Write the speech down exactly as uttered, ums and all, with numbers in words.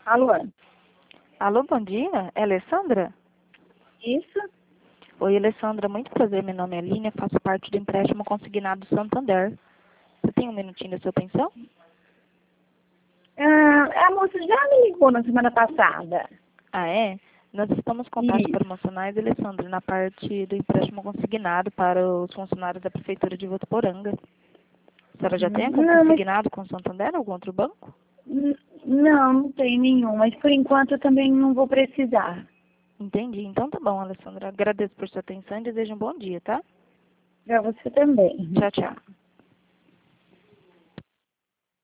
Alô? Alô, bom dia. É Alessandra? Isso? Oi, Alessandra. Muito prazer. Meu nome é Aline. Faço parte do empréstimo consignado Santander. Você tem um minutinho da sua atenção? Ah, a moça já me ligou na semana passada. Ah, é? Nós estamos com taxas Isso. promocionais, Alessandra, na parte do empréstimo consignado para os funcionários da Prefeitura de Votuporanga. A senhora já tem algum Não, mas consignado com o Santander ou algum outro banco? n- não, não tem nenhum. Mas por enquanto eu também não vou precisar. Entendi. Então tá bom, Alessandra. Agradeço por sua atenção e desejo um bom dia, tá? Para você também. Tchau, tchau.